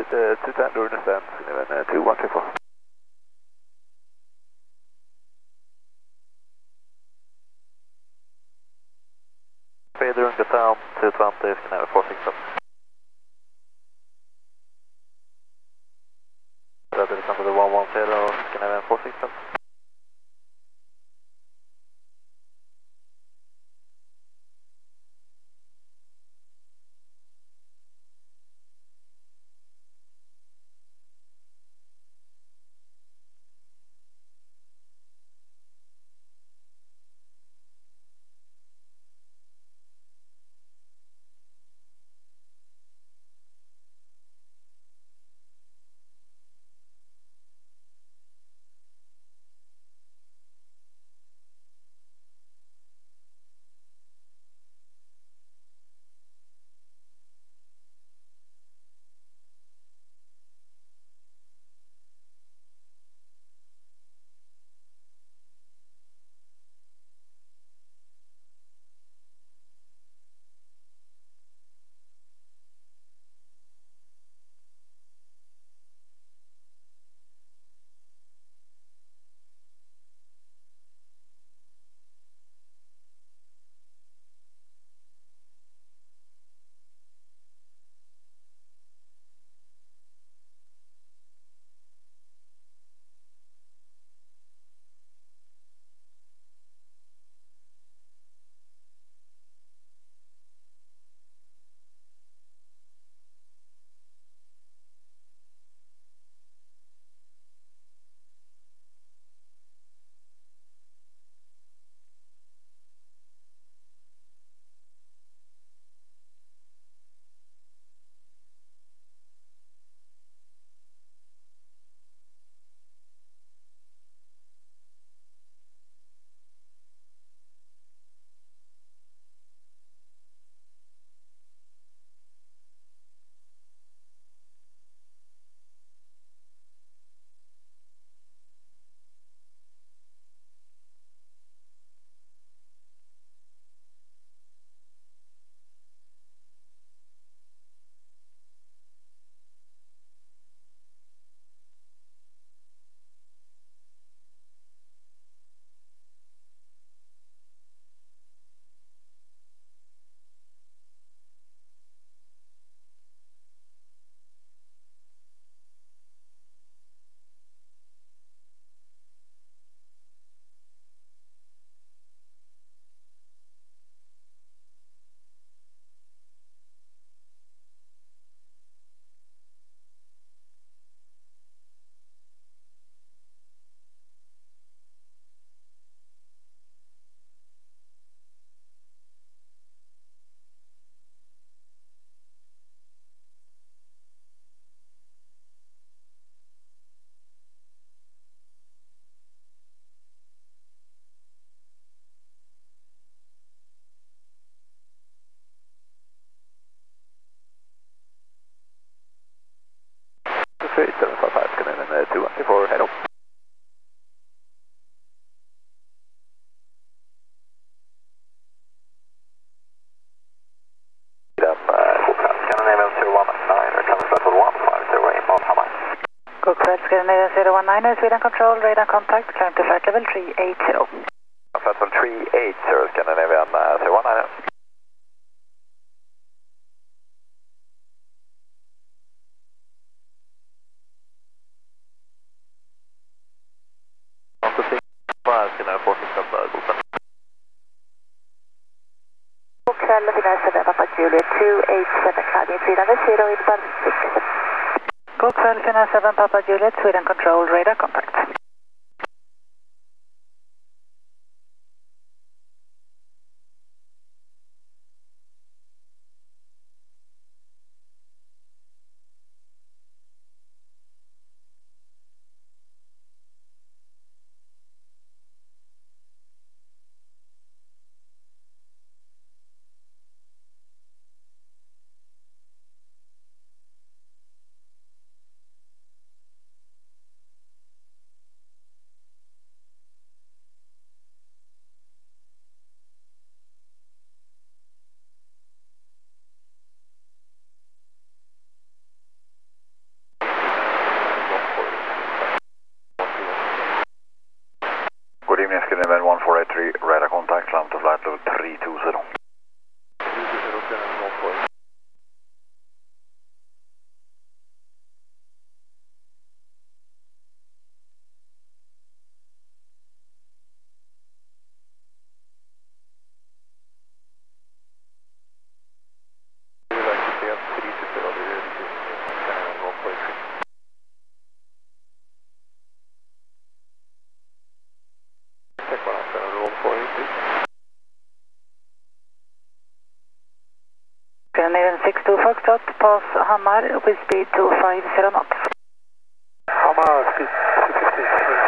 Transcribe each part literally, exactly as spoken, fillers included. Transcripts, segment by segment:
United uh, two ten during the stand, Skinny two one three four. Speed during the town, two twenty, Skinny four six seven. That is under the one one zero, Skinny four six seven. three seven five five, Skinny two one three four, head up. Cookfed Scandinavian zero one nine, Sweden Control, radar contact, climb to flight level three eight zero. Flight level three eight zero, Scandinavian uh, zero one nine. On to six five, Skinny four six seven, Cookfed. Cookfed Finnair seven Papa Juliet two eight seven, climbing three nine zero, inbound six. Cookfed Finnair seven Papa Juliet, Sweden Control, radar contact. Foxtrot, pass Hammar with speed two five zero knots. Hammar, speed two fifty.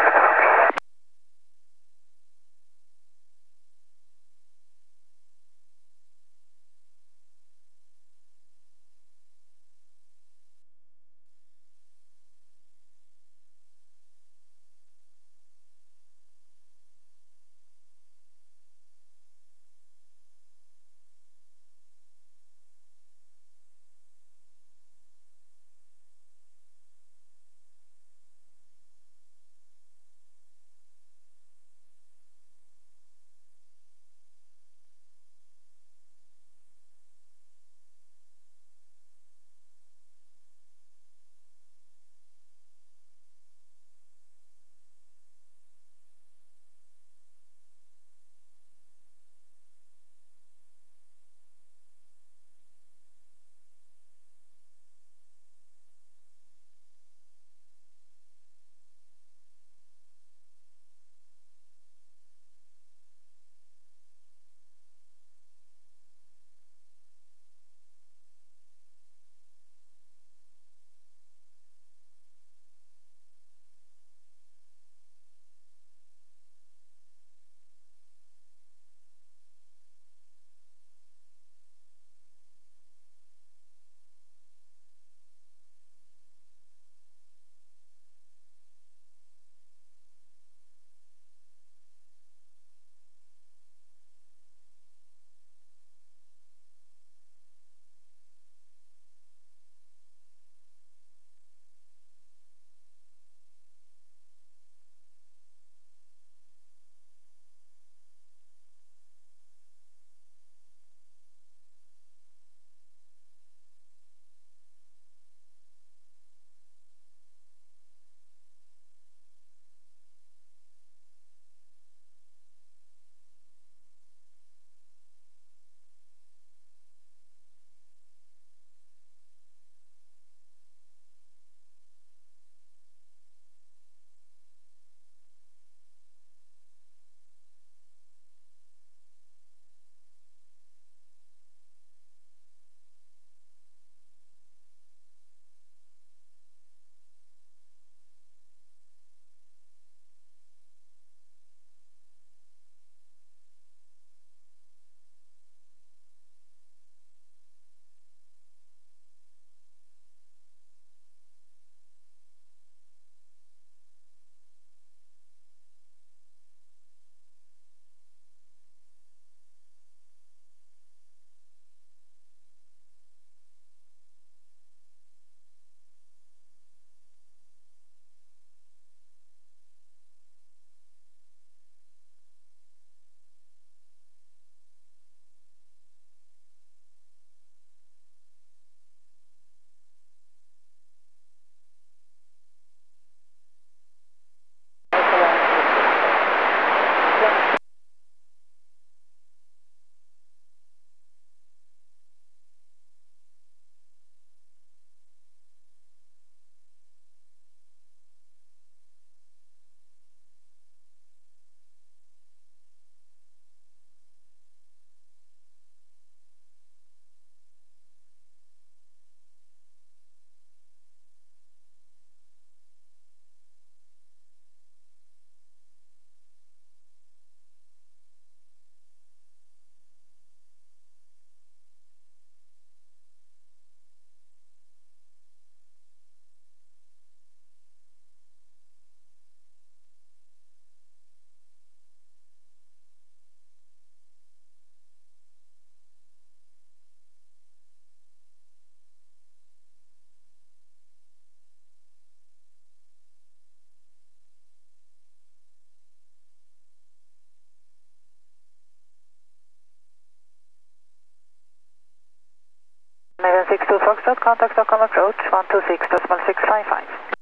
nine six two Foxtrot, contact Stockholm approach, one two six decimal six five five.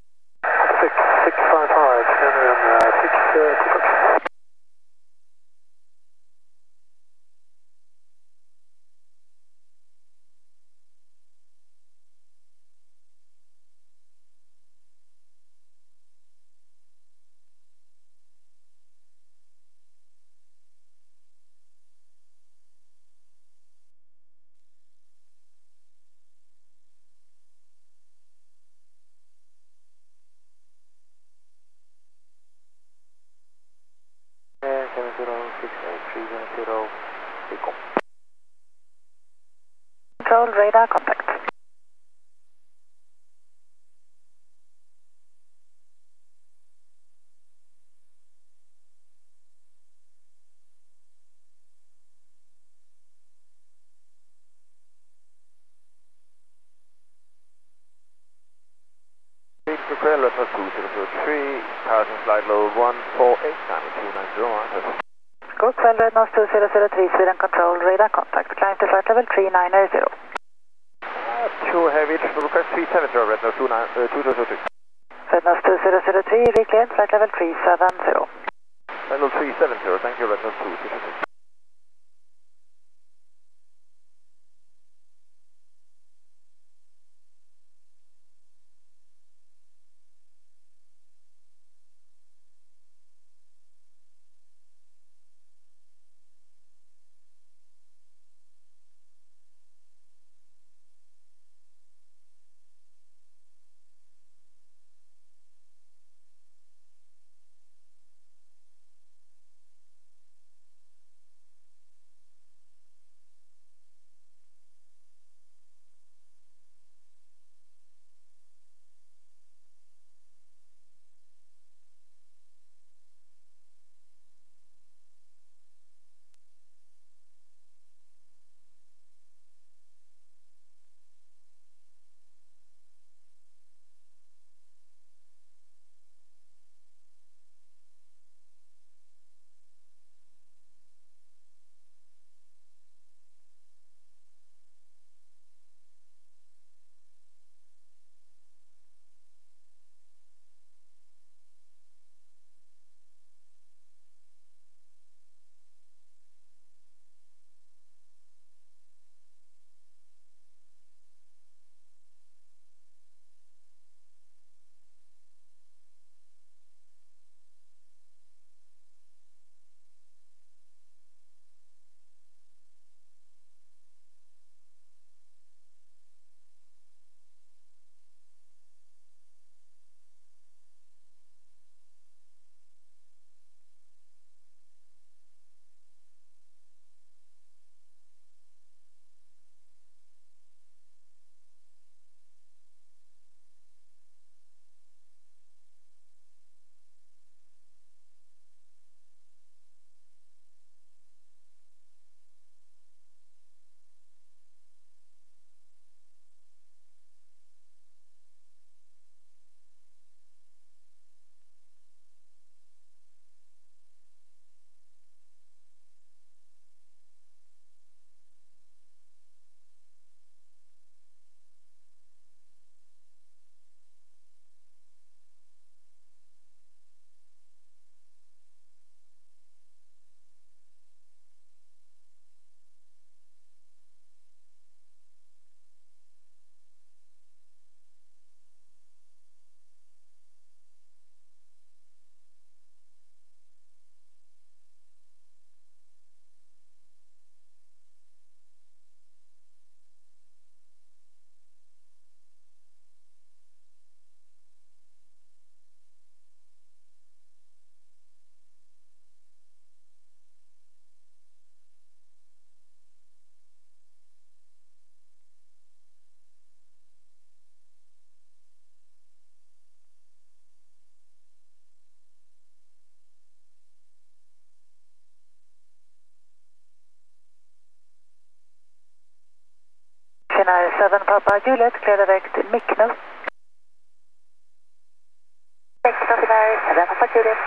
six six five five, Henry on uh, six uh, two Foxtrot. radar contact. Coquerel, Rednose two zero zero three, Harrison flight load one four eight, Climate two nine zero, answer. Coquerel, Rednose two zero zero three, Sweden control, radar contact, climb to flight level three nine zero. Uh, two heavy, request three seven zero, Rednose two zero zero three. Rednose two zero zero three, reclaimed flight level three seven zero. Level three seven zero, thank you, Rednose two zero zero three. Finnair seven Papa Juliet, clear direct Mikno. Thanks for Finnair seven Papa Juliet.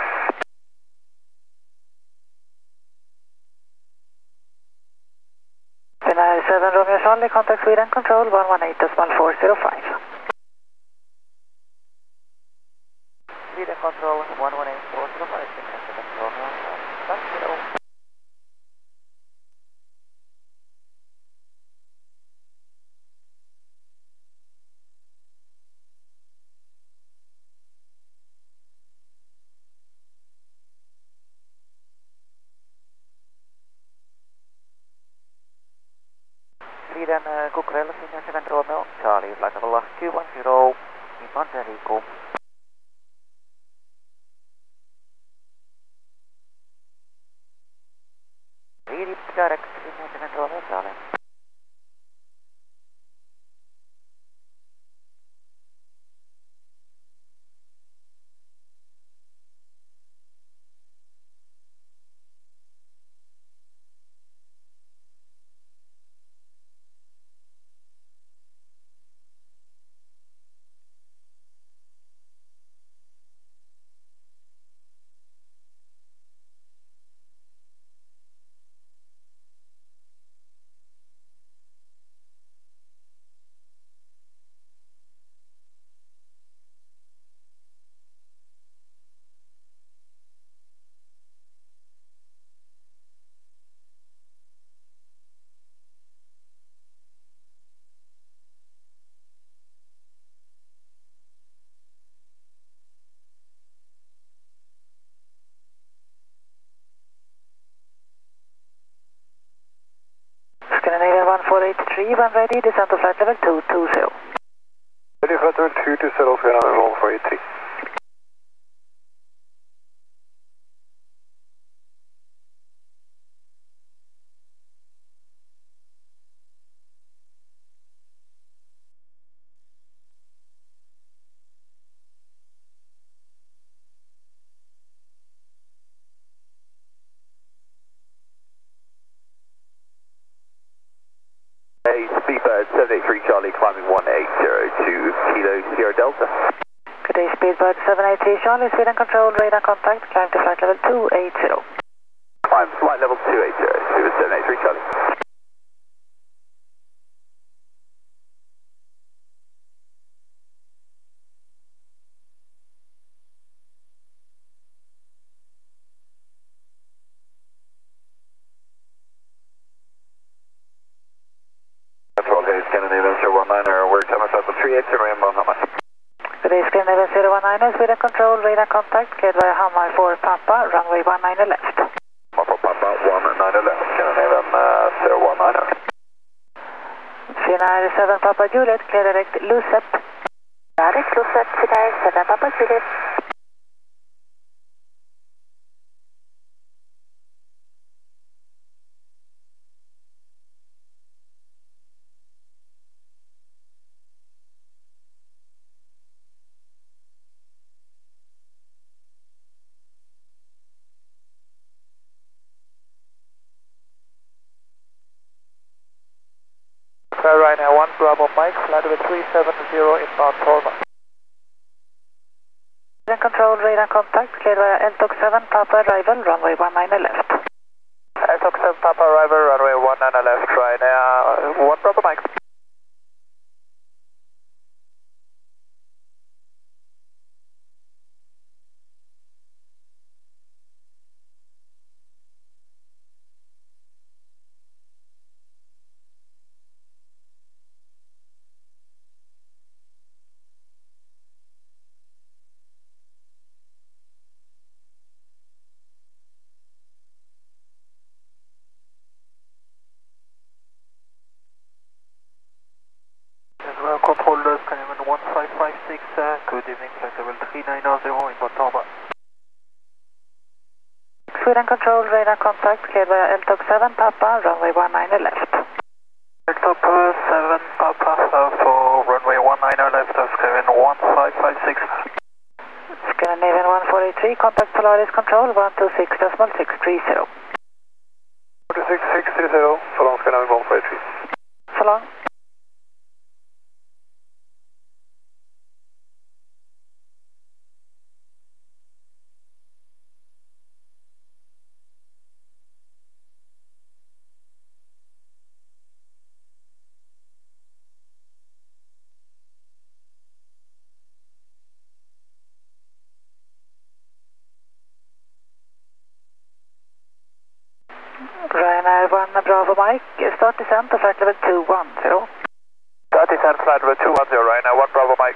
Finnair seven Romeo Charlie, contact Sweden control one one eight decimal four zero five. Sweden control one one eight four zero five, Finnair seven Romeo Charlie. Sweden uh, Coquerel, Finnair seven Romeo Charlie, flight level Q one zero, inbound Enrico. Read it direct, Finnair seven Romeo Charlie. three, when ready, descend to flight level two two zero. Ready flight level two two zero, Sweden one four eight three. Hey, Speedbird seven eight three Charlie, climbing one eight zero two Kilo Sierra Delta. Good day, Speedbird seven eight three Charlie, Sweden control, radar contact, climb to flight level two eight zero. Climb flight level two eight zero, Speedbird seven eight three Charlie. Control here, Scandinavian zero one nine, we're time at three eight zero, inbound Hammar. Good day, Scandinavian zero one nine, Sweden control, radar contact, cleared via Hammar for Papa, runway one nine left. Hammar for Papa, one nine left, Scandinavian uh, zero one nine. Finnair seven Papa Juliet, clear direct Lucet. Direct Lucet, Finnair seven Papa Juliet. Ryanair one, Bravo Mike, flight level three seven zero, inbound Torma. Control, radar contact, cleared via L T O C seven, Papa arrival, runway one nine left. L T O C seven, Papa arrival, runway one nine left, Ryanair one, Bravo Mike. Control Scandinavian one five five six, uh, good evening, flight level three nine zero, inbound Torma. Sweden control, radar contact, cleared via L T O C seven, Papa, runway one nine left. L T O C seven, Papa, uh, for runway one nine left, uh, Scandinavian one five five six. Scandinavian one four eight three, contact Polaris control, one two six decimal six three zero. two six six three zero, so long Scandinavian one four eight three. So long. Ryanair one Bravo Mike, start descent to flight level two one zero. Start descent flight level two one zero, Ryanair one Bravo Mike.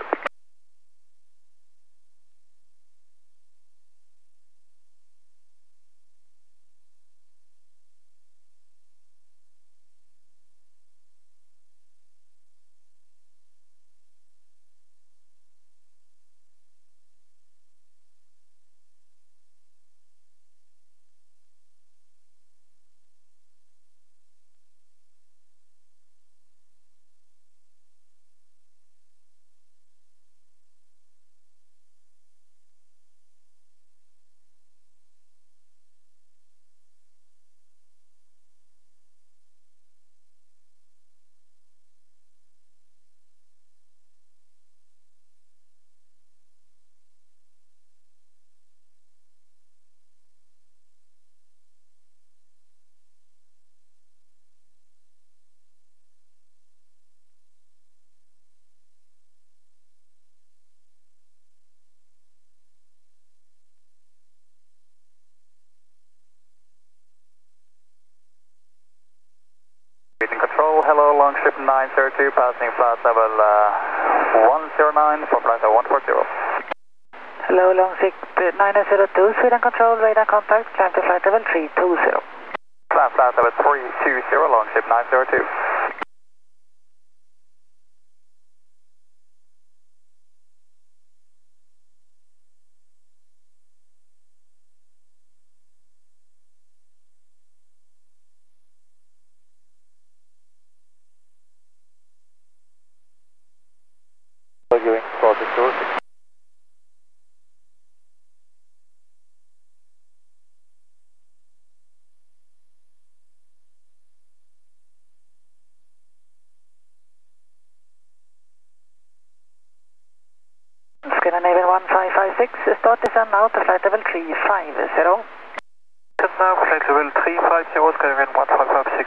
Control, hello, Longship nine zero two, passing flight level uh, one zero nine for flight level one four zero. Hello, Longship nine zero two, Sweden control, radar contact, climb to flight level three two zero. Flight level three two zero, Longship nine zero two. Scandinavian one five five six, start descent now to flight level three five zero. Descent now, flight level three five zero, Scandinavian one five five six.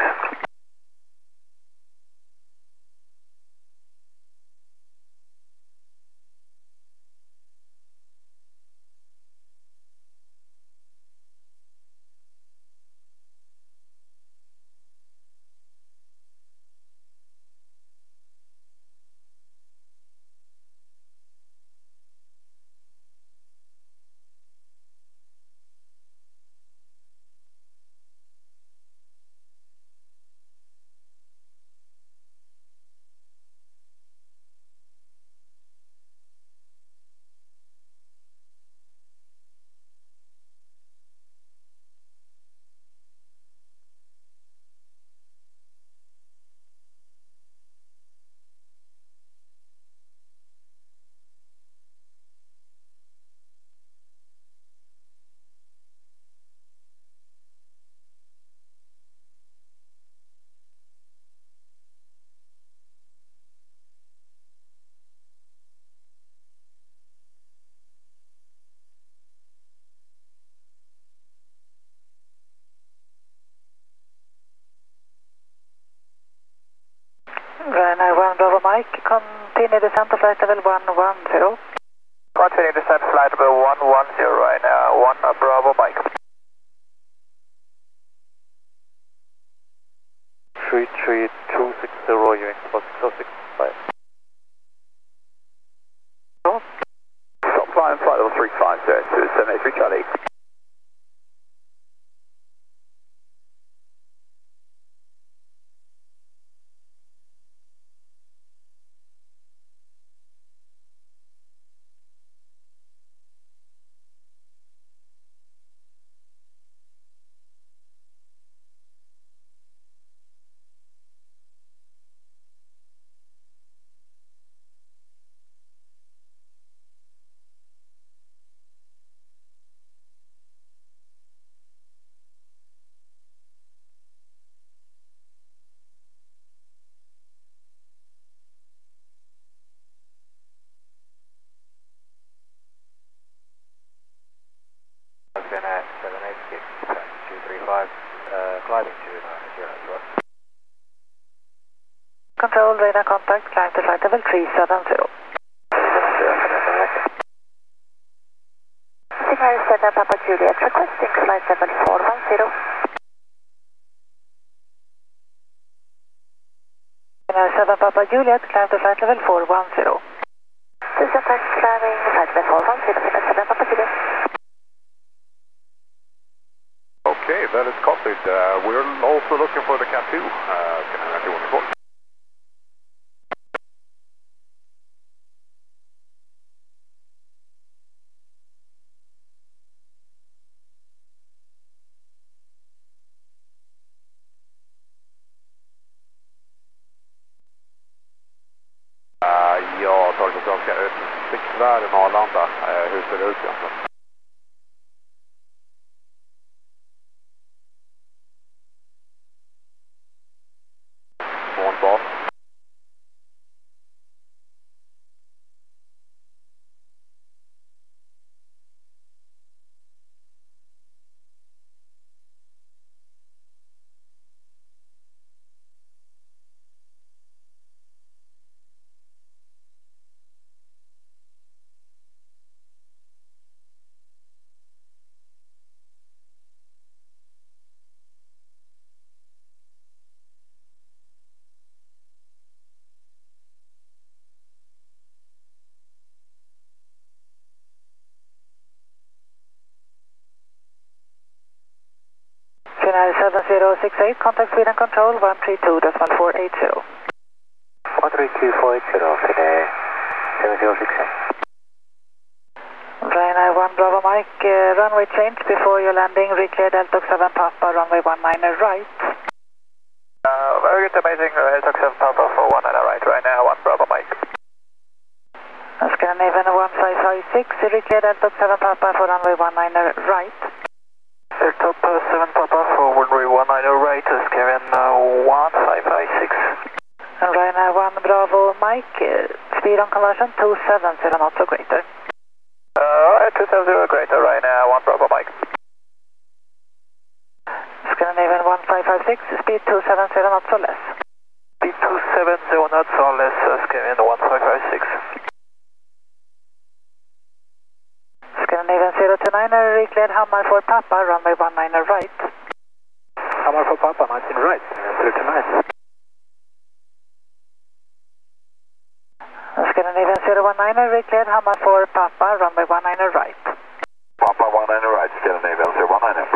Ryanair one Bravo Mike, continue descent to flight level one one zero. Continue descent, flight level one one zero, Ryanair one Bravo Mike. three three two six zero, U X four six zero six five. Stop flying, flight level three five zero to seven eight three Charlie. seven eight six, two three five, uh, climbing to nine zero to us. Control radar contact, climb to flight level three seven zero. Sierra seven Papa Juliet, requesting flight level four one zero. Sierra seven Papa Juliet, climb to flight level four one zero. Descent climbing flight level four one zero, Sierra seven Papa Juliet. Okay, that is copied. Uh, we're also looking for the Cat two. Uh, can I do one report? Uh, ja, taget svenska utsiktsvärden Arlanda. Uh, hur ser det ut egentligen? Månbas. seven zero six eight, contact Sweden Control one three two point four eight zero. one three two four eight zero, seven zero six eight. Ryanair one Bravo Mike, uh, runway change before your landing, reclear Delta seven Papa, runway one nine right. Uh, very good, amazing, Delta seven Papa for one nine right, Ryanair one Bravo Mike. Scandinavian one five five six, reclear Delta seven Papa for runway one nine right. Delta seven Papa for runway one nine right, Scandinavian uh, one five five six. And Ryanair one Bravo Mike, uh, speed on conversion two seven zero knots or greater. two seven zero Greater Ryanair one Bravo Mike. Scandinavian one five five six, speed two seven zero knots or less. Speed two seven zero knots or less, uh, Scandinavian one five five six. Scandinavian zero two nine, recleared Hammar for Papa, runway one nine right. Hammar for Papa, nineteen right, zero two nine. Scandinavian zero one nine, recleared Hammar for Papa, runway one nine right. Papa one nine right, Scandinavian zero one nine.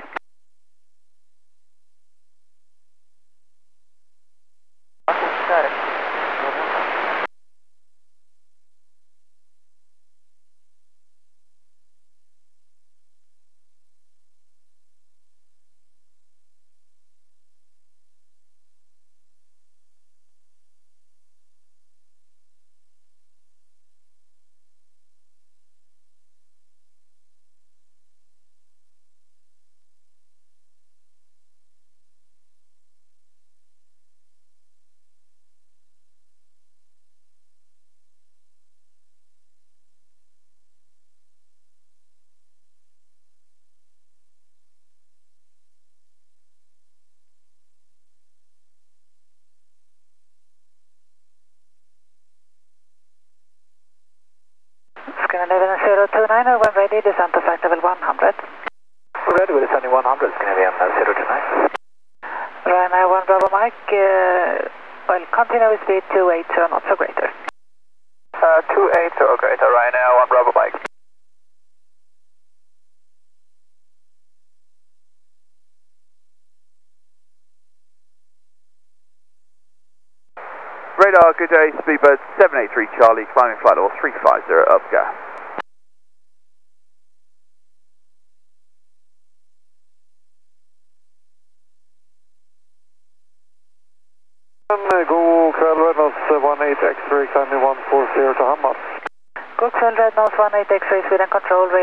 Scandinavian zero two nine, when ready, descend to flight level one hundred. Ready with descending one hundred, Scandinavian zero two nine. Ryanair one Bravo Mike, uh, well, continue with speed two eight zero knots or greater. Uh, two eight zero Greater Ryanair one Bravo Mike. Radar, good day, Speedbird seven eight three Charlie, climbing flight level three five zero, up gas. God kväll, Rednose one eight X-ray, climbing one four zero to Hammar. God kväll, Rednose one eight X-ray, Sweden Control.